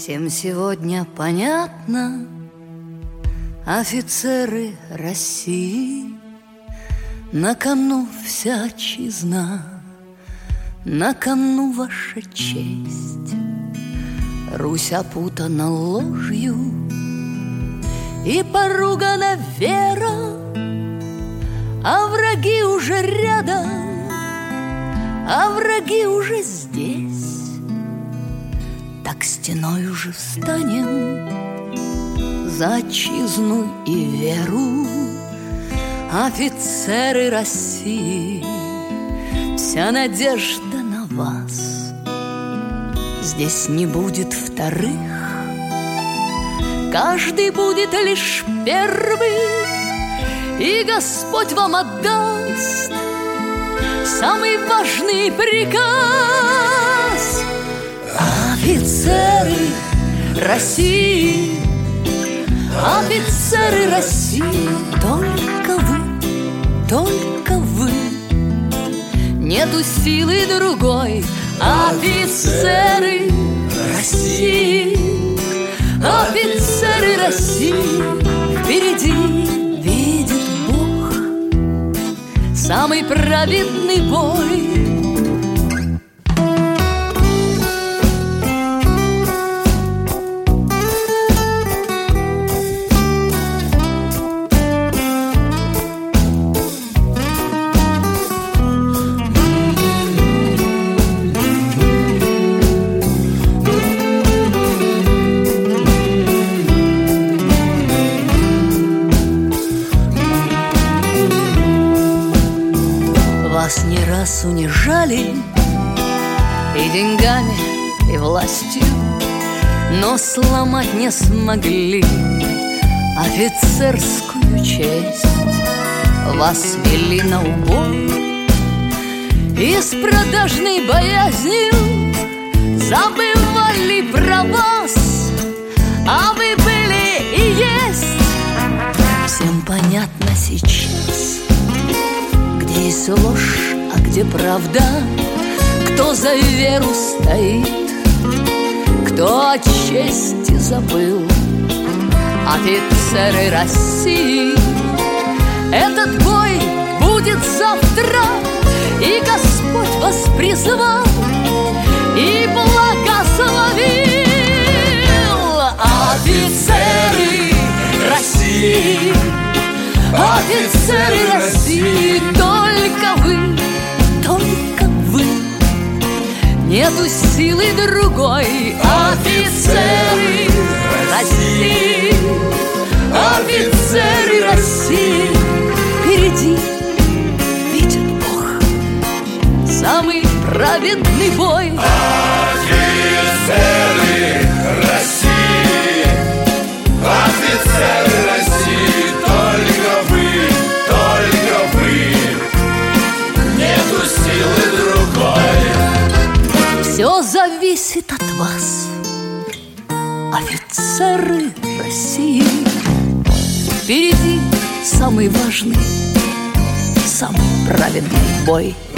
Всем сегодня понятно, офицеры России, на кону вся отчизна, на кону ваша честь. Русь опутана ложью и поругана вера, а враги уже рядом, а враги уже здесь. Так стеной уже встанем за отчизну и веру, офицеры России, вся надежда на вас. Здесь не будет вторых, каждый будет лишь первый, и Господь вам отдаст самый важный приказ. Офицеры России, офицеры России, только вы, нету силы другой. Офицеры России, офицеры России, впереди видит Бог самый праведный бой. Вас не раз унижали и деньгами, и властью, но сломать не смогли офицерскую честь. Вас вели на убой и с продажной боязнью забывали про вас, а вы были и есть. Всем понятно сейчас, где есть ложь, а где правда, кто за веру стоит, кто о чести забыл. Офицеры России, этот бой будет завтра, и Господь вас призвал и благословил. Офицеры России, офицеры России, только вы, нету силы другой. Офицеры России, офицеры России, впереди видит Бог самый праведный бой. Офицеры России, офицеры России, только вы, нету силы другой. Все зависит от вас, офицеры России, впереди самый важный, самый праведный бой.